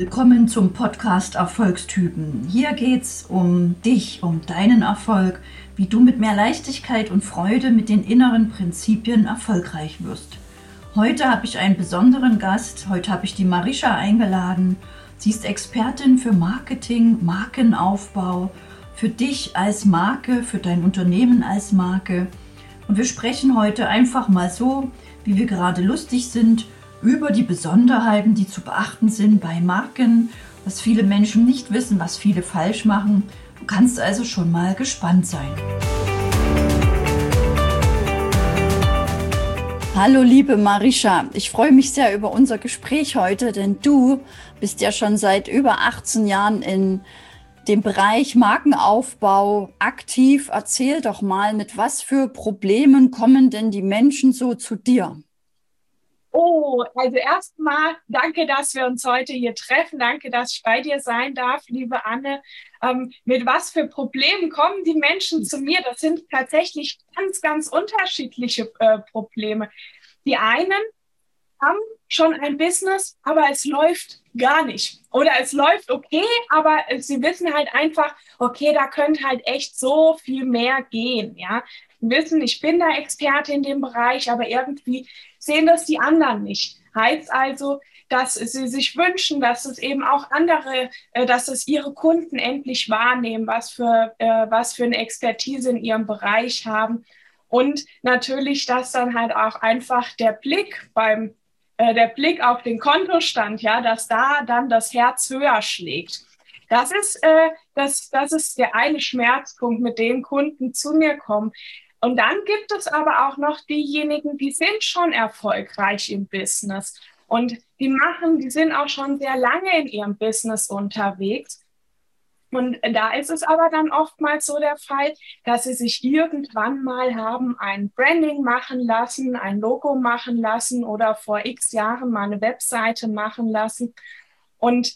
Willkommen zum Podcast Erfolgstypen. Hier geht's um dich, um deinen Erfolg, wie du mit mehr Leichtigkeit und Freude mit den inneren Prinzipien erfolgreich wirst. Heute habe ich einen besonderen Gast. Heute habe ich die Marisha eingeladen. Sie ist Expertin für Marketing, Markenaufbau, für dich als Marke, für dein Unternehmen als Marke. Und wir sprechen heute einfach mal so, wie wir gerade lustig sind, über die Besonderheiten, die zu beachten sind bei Marken, was viele Menschen nicht wissen, was viele falsch machen. Du kannst also schon mal gespannt sein. Hallo liebe Marisha, ich freue mich sehr über unser Gespräch heute, denn du bist ja schon seit über 18 Jahren in dem Bereich Markenaufbau aktiv. Erzähl doch mal, mit was für Problemen kommen denn die Menschen so zu dir? Oh, also erstmal danke, dass wir uns heute hier treffen. Danke, dass ich bei dir sein darf, liebe Anne. Mit was für Problemen kommen die Menschen zu mir? Das sind tatsächlich ganz, ganz unterschiedliche Probleme. Die einen haben schon ein Business, aber es läuft gar nicht. Oder es läuft okay, aber sie wissen halt einfach, okay, da könnte halt echt so viel mehr gehen. Ja, wissen, ich bin da Experte in dem Bereich, aber irgendwie sehen das die anderen nicht. Heißt also, dass sie sich wünschen, dass es eben auch andere, dass es ihre Kunden endlich wahrnehmen, was für eine Expertise in ihrem Bereich haben. Und natürlich, dass dann halt auch einfach der Blick auf den Kontostand, ja, dass da dann das Herz höher schlägt. Das ist der eine Schmerzpunkt, mit dem Kunden zu mir kommen. Und dann gibt es aber auch noch diejenigen, die sind schon erfolgreich im Business und die sind auch schon sehr lange in ihrem Business unterwegs. Und da ist es aber dann oftmals so der Fall, dass sie sich irgendwann mal haben ein Branding machen lassen, ein Logo machen lassen oder vor x Jahren mal eine Webseite machen lassen. Und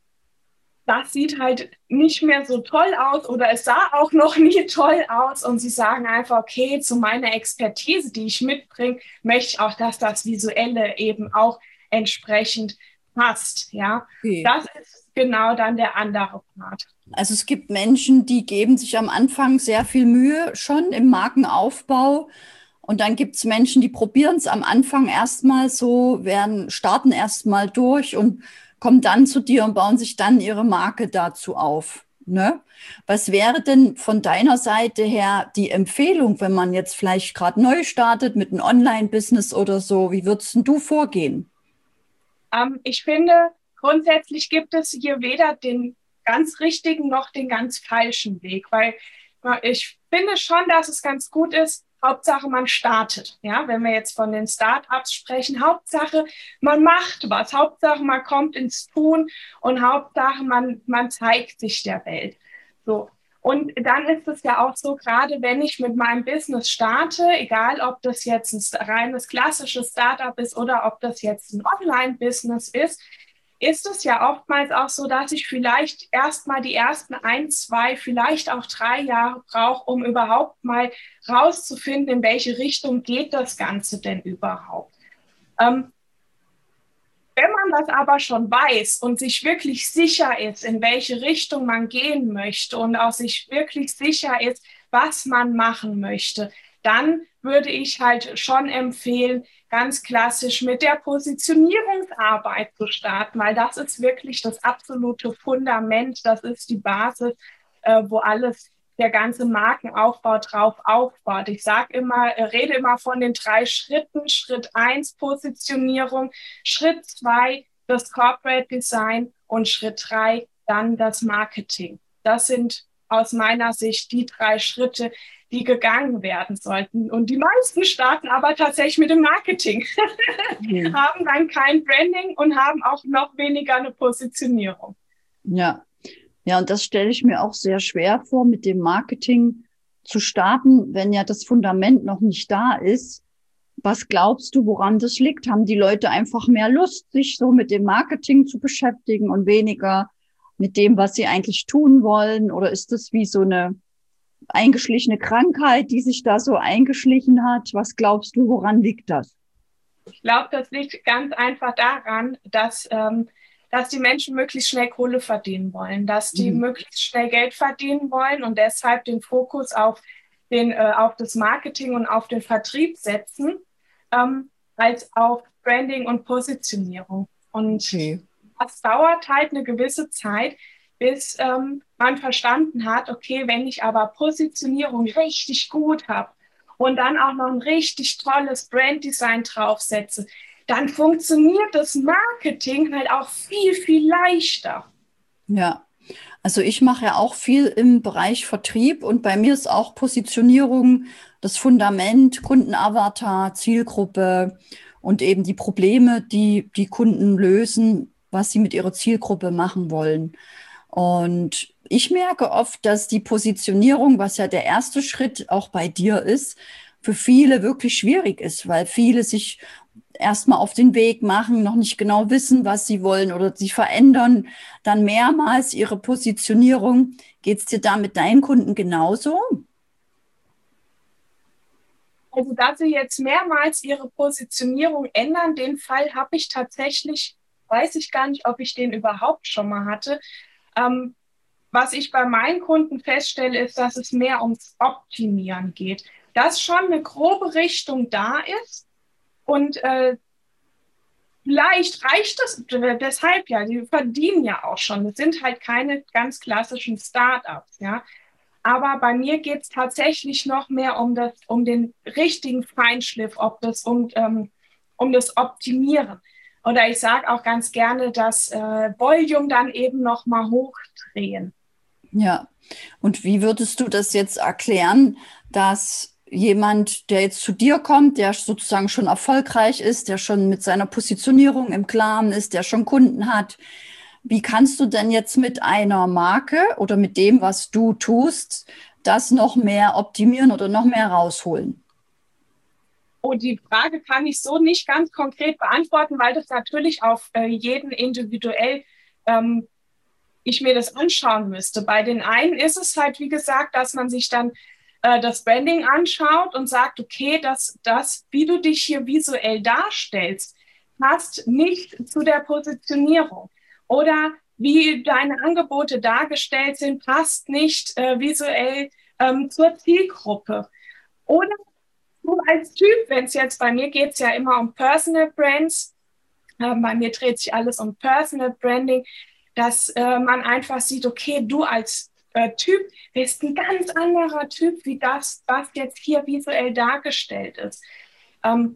das sieht halt nicht mehr so toll aus oder es sah auch noch nie toll aus. Und sie sagen einfach, okay, zu meiner Expertise, die ich mitbringe, möchte ich auch, dass das Visuelle eben auch entsprechend passt. Ja, Okay. das ist genau dann der andere Part. Also es gibt Menschen, die geben sich am Anfang sehr viel Mühe schon im Markenaufbau. Und dann gibt es Menschen, die probieren es am Anfang erstmal so, starten erstmal durch und kommen dann zu dir und bauen sich dann ihre Marke dazu auf. Ne? Was wäre denn von deiner Seite her die Empfehlung, wenn man jetzt vielleicht gerade neu startet mit einem Online-Business oder so? Wie würdest denn du vorgehen? Ich finde, grundsätzlich gibt es hier weder den ganz richtigen noch den ganz falschen Weg, weil ich finde schon, dass es ganz gut ist, Hauptsache man startet. Ja, wenn wir jetzt von den Startups sprechen, Hauptsache man macht was, Hauptsache man kommt ins Tun und Hauptsache man zeigt sich der Welt. So. Und dann ist es ja auch so, gerade wenn ich mit meinem Business starte, egal ob das jetzt ein reines klassisches Startup ist oder ob das jetzt ein Online-Business ist es ja oftmals auch so, dass ich vielleicht erstmal die ersten ein, zwei, vielleicht auch 3 Jahre brauche, um überhaupt mal rauszufinden, in welche Richtung geht das Ganze denn überhaupt. Ähm, Wenn man das aber schon weiß und sich wirklich sicher ist, in welche Richtung man gehen möchte und auch sich wirklich sicher ist, was man machen möchte, dann würde ich halt schon empfehlen, ganz klassisch mit der Positionierungsarbeit zu starten, weil das ist wirklich das absolute Fundament, das ist die Basis, wo alles der ganze Markenaufbau drauf aufbaut. Ich sage immer, rede immer von den 3 Schritten. Schritt 1 Positionierung, Schritt 2 das Corporate Design und Schritt 3 dann das Marketing. Das sind aus meiner Sicht die 3 Schritte, die gegangen werden sollten. Und die meisten starten aber tatsächlich mit dem Marketing, Mhm. haben dann kein Branding und haben auch noch weniger eine Positionierung. Ja. Ja, und das stelle ich mir auch sehr schwer vor, mit dem Marketing zu starten, wenn ja das Fundament noch nicht da ist. Was glaubst du, woran das liegt? Haben die Leute einfach mehr Lust, sich so mit dem Marketing zu beschäftigen und weniger mit dem, was sie eigentlich tun wollen? Oder ist das wie so eine eingeschlichene Krankheit, die sich da so eingeschlichen hat? Was glaubst du, woran liegt das? Ich glaube, das liegt ganz einfach daran, dass dass die Menschen möglichst schnell Kohle verdienen wollen, dass die Mhm. möglichst schnell Geld verdienen wollen und deshalb den Fokus auf das Marketing und auf den Vertrieb setzen, als auf Branding und Positionierung. Und Okay. das dauert halt eine gewisse Zeit, bis man verstanden hat, okay, wenn ich aber Positionierung richtig gut habe und dann auch noch ein richtig tolles Branddesign draufsetze, dann funktioniert das Marketing halt auch viel, viel leichter. Ja. Also ich mache ja auch viel im Bereich Vertrieb und bei mir ist auch Positionierung das Fundament, Kundenavatar, Zielgruppe und eben die Probleme, die die Kunden lösen, was sie mit ihrer Zielgruppe machen wollen. Und ich merke oft, dass die Positionierung, was ja der erste Schritt auch bei dir ist, für viele wirklich schwierig ist, weil viele sich erstmal auf den Weg machen, noch nicht genau wissen, was sie wollen oder sie verändern dann mehrmals ihre Positionierung. Geht es dir da mit deinen Kunden genauso? Also, dass sie jetzt mehrmals ihre Positionierung ändern, den Fall habe ich tatsächlich, weiß ich gar nicht, ob ich den überhaupt schon mal hatte. Ähm, Was ich bei meinen Kunden feststelle, ist, dass es mehr ums Optimieren geht. Dass schon eine grobe Richtung da ist und vielleicht reicht es deshalb ja, die verdienen ja auch schon. Das sind halt keine ganz klassischen Startups, ja. Aber bei mir geht es tatsächlich noch mehr um den richtigen Feinschliff, um das Optimieren. Oder ich sage auch ganz gerne das Volume dann eben noch mal hochdrehen. Ja. Und wie würdest du das jetzt erklären, dass jemand, der jetzt zu dir kommt, der sozusagen schon erfolgreich ist, der schon mit seiner Positionierung im Klaren ist, der schon Kunden hat, wie kannst du denn jetzt mit einer Marke oder mit dem, was du tust, das noch mehr optimieren oder noch mehr rausholen? Und die Frage kann ich so nicht ganz konkret beantworten, weil das natürlich auf jeden individuell ähm, ich mir das anschauen müsste. Bei den einen ist es halt, wie gesagt, dass man sich dann das Branding anschaut und sagt, okay, wie du dich hier visuell darstellst, passt nicht zu der Positionierung. Oder wie deine Angebote dargestellt sind, passt nicht visuell zur Zielgruppe. Oder du als Typ, wenn es jetzt bei mir geht es ja immer um Personal Brands, bei mir dreht sich alles um Personal Branding, dass man einfach sieht, okay, du als Typ bist ein ganz anderer Typ wie das, was jetzt hier visuell dargestellt ist. Ähm,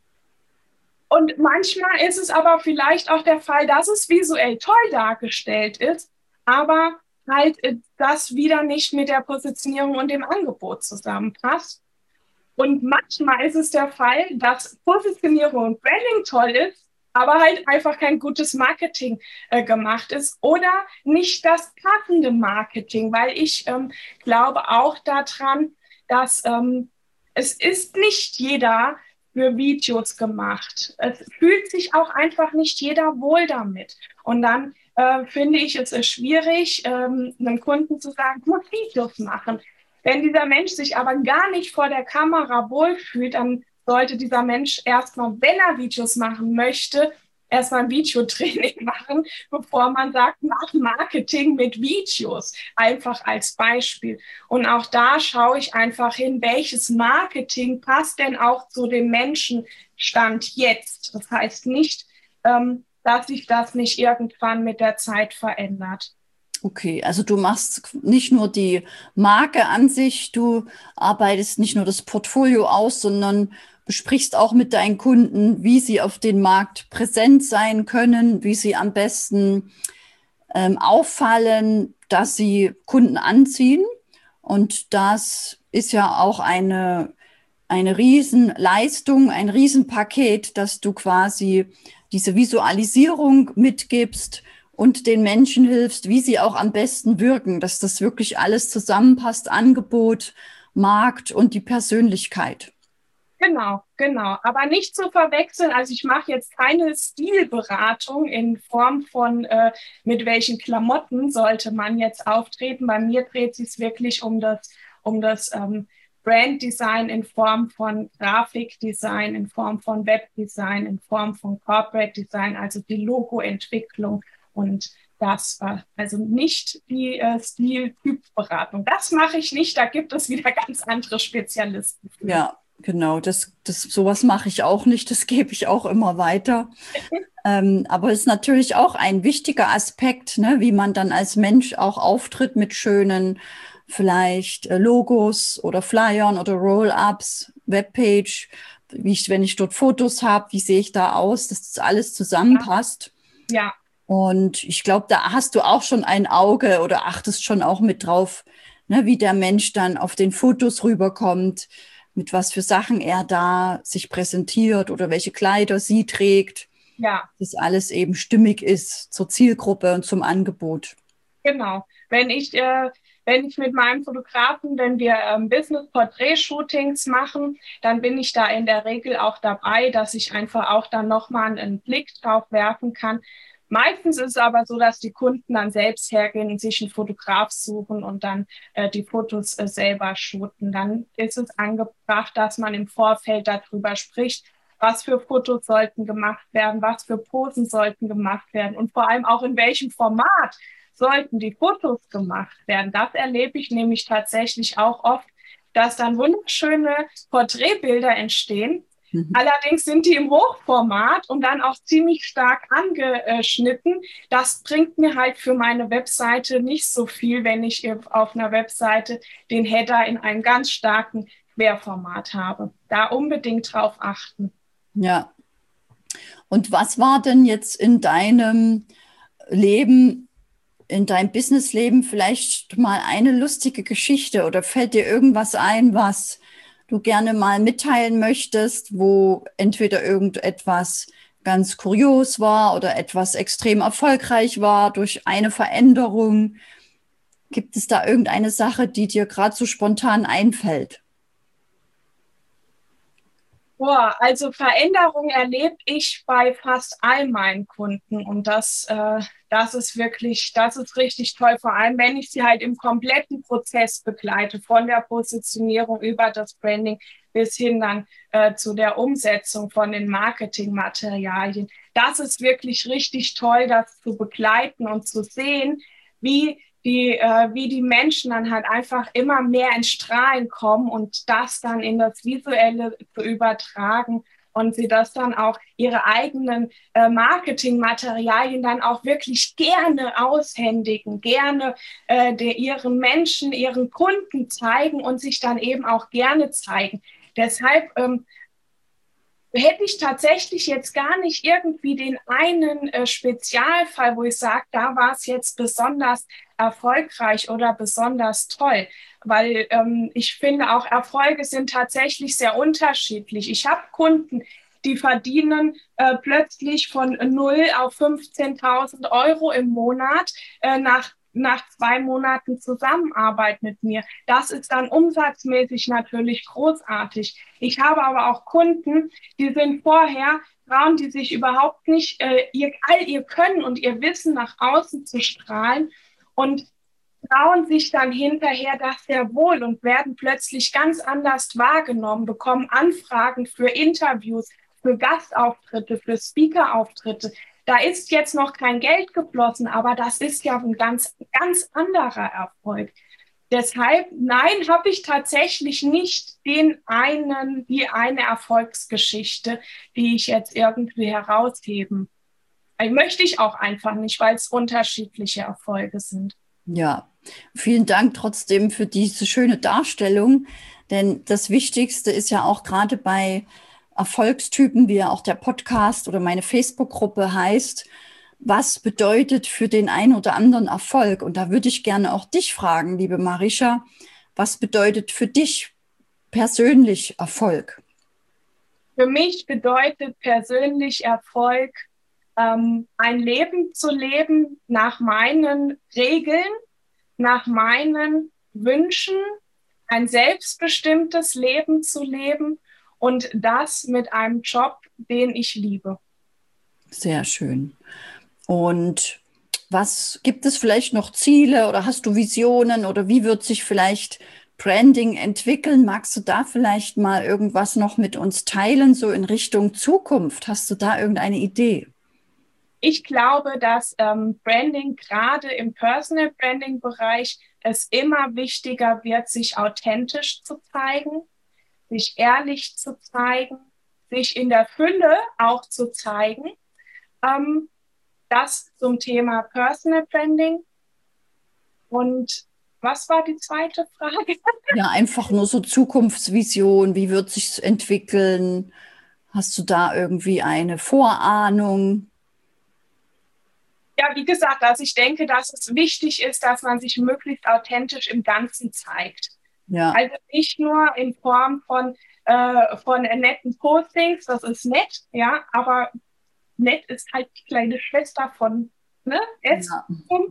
und manchmal ist es aber vielleicht auch der Fall, dass es visuell toll dargestellt ist, aber halt das wieder nicht mit der Positionierung und dem Angebot zusammenpasst. Und manchmal ist es der Fall, dass Positionierung und Branding toll ist, aber halt einfach kein gutes Marketing gemacht ist oder nicht das passende Marketing, weil ich glaube auch daran, dass es ist nicht jeder für Videos gemacht. Es fühlt sich auch einfach nicht jeder wohl damit. Und dann finde ich es schwierig, einem Kunden zu sagen, du musst Videos machen. Wenn dieser Mensch sich aber gar nicht vor der Kamera wohlfühlt, dann sollte dieser Mensch erstmal, wenn er Videos machen möchte, erstmal ein Videotraining machen, bevor man sagt, mach Marketing mit Videos, einfach als Beispiel. Und auch da schaue ich einfach hin, welches Marketing passt denn auch zu dem Menschenstand jetzt. Das heißt nicht, dass sich das nicht irgendwann mit der Zeit verändert. Okay, also du machst nicht nur die Marke an sich, du arbeitest nicht nur das Portfolio aus, sondern besprichst auch mit deinen Kunden, wie sie auf den Markt präsent sein können, wie sie am besten auffallen, dass sie Kunden anziehen. Und das ist ja auch eine Riesenleistung, ein Riesenpaket, dass du quasi diese Visualisierung mitgibst und den Menschen hilfst, wie sie auch am besten wirken, dass das wirklich alles zusammenpasst, Angebot, Markt und die Persönlichkeit. Genau, genau. Aber nicht zu verwechseln. Also ich mache jetzt keine Stilberatung in Form von, mit welchen Klamotten sollte man jetzt auftreten. Bei mir dreht sich es wirklich um das Branddesign in Form von Grafikdesign, in Form von Webdesign, in Form von Corporate Design, also die Logoentwicklung Und das war also nicht die Stil-Typ-Beratung. Das mache ich nicht. Da gibt es wieder ganz andere Spezialisten für. Ja, genau. Sowas mache ich auch nicht. Das gebe ich auch immer weiter. Aber es ist natürlich auch ein wichtiger Aspekt, ne, wie man dann als Mensch auch auftritt mit schönen, vielleicht Logos oder Flyern oder Roll-ups, Webpage, wenn ich dort Fotos habe, wie sehe ich da aus, dass das alles zusammenpasst. Ja. Und ich glaube, da hast du auch schon ein Auge oder achtest schon auch mit drauf, ne, wie der Mensch dann auf den Fotos rüberkommt, mit was für Sachen er da sich präsentiert oder welche Kleider sie trägt. Ja. Dass alles eben stimmig ist zur Zielgruppe und zum Angebot. Genau. Wenn ich mit meinem Fotografen, wenn wir Business-Porträt-Shootings machen, dann bin ich da in der Regel auch dabei, dass ich einfach auch dann nochmal einen Blick drauf werfen kann. Meistens ist es aber so, dass die Kunden dann selbst hergehen und sich einen Fotograf suchen und dann die Fotos selber shooten. Dann ist es angebracht, dass man im Vorfeld darüber spricht, was für Fotos sollten gemacht werden, was für Posen sollten gemacht werden und vor allem auch in welchem Format sollten die Fotos gemacht werden. Das erlebe ich nämlich tatsächlich auch oft, dass dann wunderschöne Porträtbilder entstehen. Allerdings sind die im Hochformat und dann auch ziemlich stark angeschnitten. Das bringt mir halt für meine Webseite nicht so viel, wenn ich auf einer Webseite den Header in einem ganz starken Querformat habe. Da unbedingt drauf achten. Ja. Und was war denn jetzt in deinem Leben, in deinem Businessleben vielleicht mal eine lustige Geschichte oder fällt dir irgendwas ein, was du gerne mal mitteilen möchtest, wo entweder irgendetwas ganz kurios war oder etwas extrem erfolgreich war durch eine Veränderung? Gibt es da irgendeine Sache, die dir gerade so spontan einfällt? Boah, also Veränderung erlebe ich bei fast all meinen Kunden und das ist richtig toll, vor allem wenn ich sie halt im kompletten Prozess begleite, von der Positionierung über das Branding bis hin dann zu der Umsetzung von den Marketingmaterialien. Das ist wirklich richtig toll, das zu begleiten und zu sehen, wie die Menschen dann halt einfach immer mehr ins Strahlen kommen und das dann in das Visuelle zu übertragen und sie das dann auch ihre eigenen Marketingmaterialien dann auch wirklich gerne aushändigen, gerne ihren Menschen, ihren Kunden zeigen und sich dann eben auch gerne zeigen. Deshalb hätte ich tatsächlich jetzt gar nicht irgendwie den einen Spezialfall, wo ich sage, da war es jetzt besonders erfolgreich oder besonders toll, weil ich finde auch Erfolge sind tatsächlich sehr unterschiedlich. Ich habe Kunden, die verdienen plötzlich von 0 auf 15.000 Euro im Monat nach 2 Monaten Zusammenarbeit mit mir. Das ist dann umsatzmäßig natürlich großartig. Ich habe aber auch Kunden, die sind vorher, trauen die sich überhaupt nicht, all ihr Können und ihr Wissen nach außen zu strahlen und trauen sich dann hinterher das sehr wohl und werden plötzlich ganz anders wahrgenommen, bekommen Anfragen für Interviews, für Gastauftritte, für Speakerauftritte. Da ist jetzt noch kein Geld geflossen, aber das ist ja ein ganz, ganz anderer Erfolg. Deshalb, nein, habe ich tatsächlich nicht die eine Erfolgsgeschichte, die ich jetzt irgendwie herausheben. Möchte ich auch einfach nicht, weil es unterschiedliche Erfolge sind. Ja, vielen Dank trotzdem für diese schöne Darstellung, denn das Wichtigste ist ja auch gerade bei Erfolgstypen, wie ja auch der Podcast oder meine Facebook-Gruppe heißt, was bedeutet für den einen oder anderen Erfolg? Und da würde ich gerne auch dich fragen, liebe Marisha, was bedeutet für dich persönlich Erfolg? Für mich bedeutet persönlich Erfolg, ein Leben zu leben nach meinen Regeln, nach meinen Wünschen, ein selbstbestimmtes Leben zu leben und das mit einem Job, den ich liebe. Sehr schön. Und was gibt es vielleicht noch Ziele oder hast du Visionen oder wie wird sich vielleicht Branding entwickeln? Magst du da vielleicht mal irgendwas noch mit uns teilen, so in Richtung Zukunft? Hast du da irgendeine Idee? ich glaube, dass Branding gerade im Personal Branding Bereich es immer wichtiger wird, sich authentisch zu zeigen, sich ehrlich zu zeigen, sich in der Fülle auch zu zeigen. Das zum Thema Personal Branding. Und was war die zweite Frage? Ja, einfach nur so Zukunftsvision, wie wird sich's entwickeln? Hast du da irgendwie eine Vorahnung? Ja, wie gesagt, also ich denke, dass es wichtig ist, dass man sich möglichst authentisch im Ganzen zeigt. Ja, Also nicht nur in Form von netten Postings, das ist nett, ja, aber nett ist halt die kleine Schwester von, ne, ja,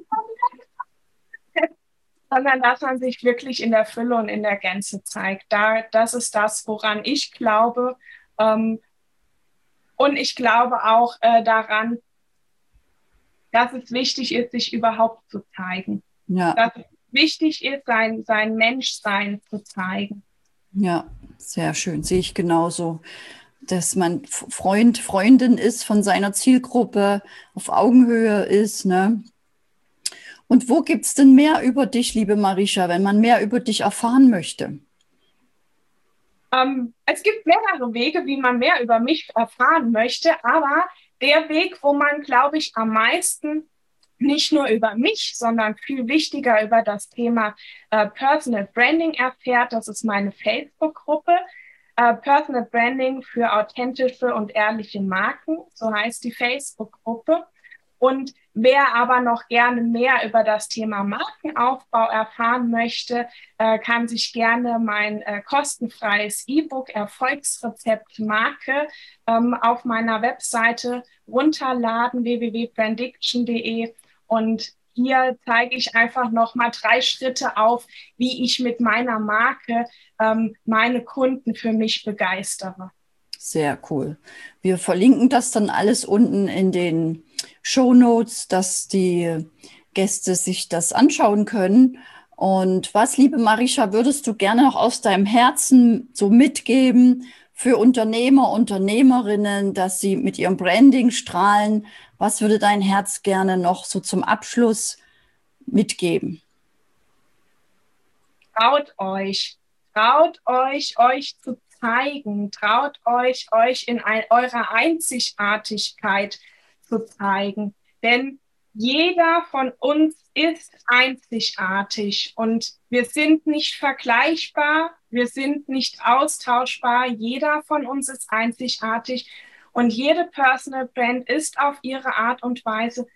sondern dass man sich wirklich in der Fülle und in der Gänze zeigt. Das ist das, woran ich glaube. Ähm, und ich glaube auch daran, dass es wichtig ist, sich überhaupt zu zeigen. ja, Dass es wichtig ist, sein Menschsein zu zeigen. ja, sehr schön. Sehe ich genauso, dass man Freund, Freundin ist von seiner Zielgruppe, auf Augenhöhe ist, ne? Und wo gibt's denn mehr über dich, liebe Marisha, wenn man mehr über dich erfahren möchte? Es gibt mehrere Wege, wie man mehr über mich erfahren möchte, aber der Weg, wo man, glaube ich, am meisten nicht nur über mich, sondern viel wichtiger über das Thema Personal Branding erfährt, das ist meine Facebook-Gruppe. Personal Branding für authentische und ehrliche Marken, so heißt die Facebook-Gruppe. Und wer aber noch gerne mehr über das Thema Markenaufbau erfahren möchte, kann sich gerne mein kostenfreies E-Book Erfolgsrezept Marke auf meiner Webseite runterladen, www.brandiction.de. Und hier zeige ich einfach nochmal 3 Schritte auf, wie ich mit meiner Marke meine Kunden für mich begeistere. Sehr cool. Wir verlinken das dann alles unten in den Shownotes, dass die Gäste sich das anschauen können. Und was, liebe Marisha, würdest du gerne noch aus deinem Herzen so mitgeben für Unternehmer, Unternehmerinnen, dass sie mit ihrem Branding strahlen? Was würde dein Herz gerne noch so zum Abschluss mitgeben? Traut euch zu zeigen, traut euch in eurer Einzigartigkeit zu zeigen, denn jeder von uns ist einzigartig und wir sind nicht vergleichbar, wir sind nicht austauschbar, jeder von uns ist einzigartig und jede Personal Brand ist auf ihre Art und Weise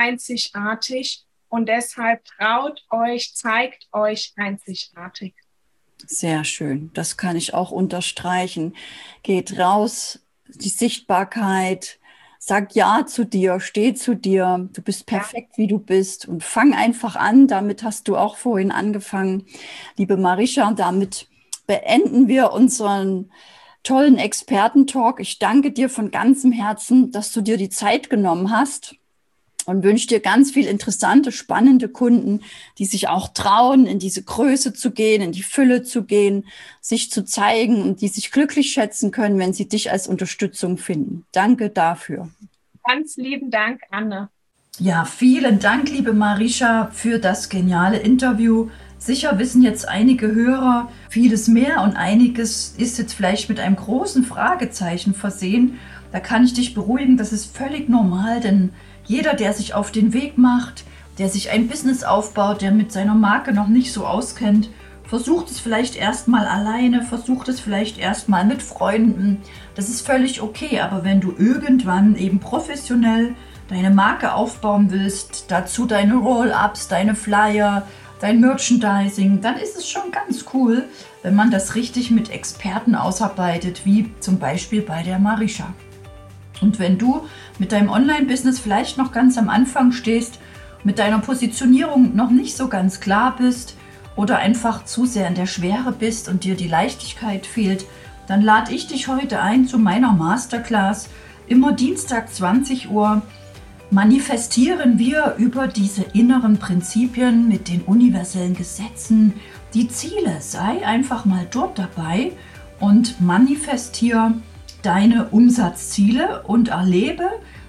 einzigartig und deshalb traut euch, zeigt euch einzigartig. Sehr schön. Das kann ich auch unterstreichen. Geht raus, die Sichtbarkeit, sag Ja zu dir, steh zu dir. Du bist perfekt, wie du bist und fang einfach an. Damit hast du auch vorhin angefangen. Liebe Marisha, damit beenden wir unseren tollen Expertentalk. Ich danke dir von ganzem Herzen, dass du dir die Zeit genommen hast. Und wünsche dir ganz viel interessante, spannende Kunden, die sich auch trauen, in diese Größe zu gehen, in die Fülle zu gehen, sich zu zeigen und die sich glücklich schätzen können, wenn sie dich als Unterstützung finden. Danke dafür. Ganz lieben Dank, Anne. Ja, vielen Dank, liebe Marisha, für das geniale Interview. Sicher wissen jetzt einige Hörer vieles mehr und einiges ist jetzt vielleicht mit einem großen Fragezeichen versehen. Da kann ich dich beruhigen, das ist völlig normal, denn jeder, der sich auf den Weg macht, der sich ein Business aufbaut, der mit seiner Marke noch nicht so auskennt, versucht es vielleicht erstmal alleine, versucht es vielleicht erstmal mit Freunden. Das ist völlig okay, aber wenn du irgendwann eben professionell deine Marke aufbauen willst, dazu deine Roll-ups, deine Flyer, dein Merchandising, dann ist es schon ganz cool, wenn man das richtig mit Experten ausarbeitet, wie zum Beispiel bei der Marisha. Und wenn du mit deinem Online-Business vielleicht noch ganz am Anfang stehst, mit deiner Positionierung noch nicht so ganz klar bist oder einfach zu sehr in der Schwere bist und dir die Leichtigkeit fehlt, dann lade ich dich heute ein zu meiner Masterclass. Immer Dienstag 20 Uhr manifestieren wir über diese inneren Prinzipien mit den universellen Gesetzen die Ziele. Sei einfach mal dort dabei und manifestiere deine Umsatzziele und erlebe,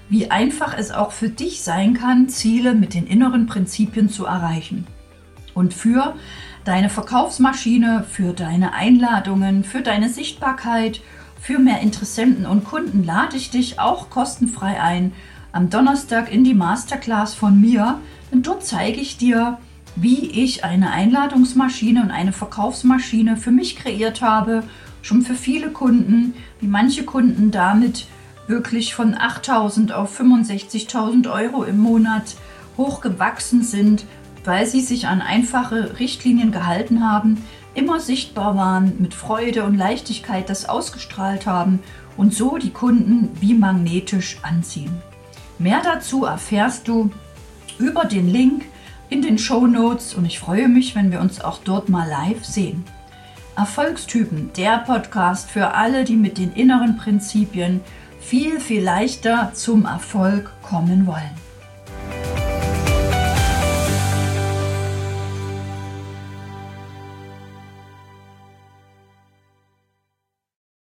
wie einfach es auch für dich sein kann, Ziele mit den inneren Prinzipien zu erreichen. Und für deine Verkaufsmaschine, für deine Einladungen, für deine Sichtbarkeit, für mehr Interessenten und Kunden lade ich dich auch kostenfrei ein am Donnerstag in die Masterclass von mir. Denn dort zeige ich dir, wie ich eine Einladungsmaschine und eine Verkaufsmaschine für mich kreiert habe, schon für viele Kunden, wie manche Kunden damit wirklich von 8.000 auf 65.000 Euro im Monat hochgewachsen sind, weil sie sich an einfache Richtlinien gehalten haben, immer sichtbar waren, mit Freude und Leichtigkeit das ausgestrahlt haben und so die Kunden wie magnetisch anziehen. Mehr dazu erfährst du über den Link in den Shownotes und ich freue mich, wenn wir uns auch dort mal live sehen. Erfolgstypen, der Podcast für alle, die mit den inneren Prinzipien viel, viel leichter zum Erfolg kommen wollen.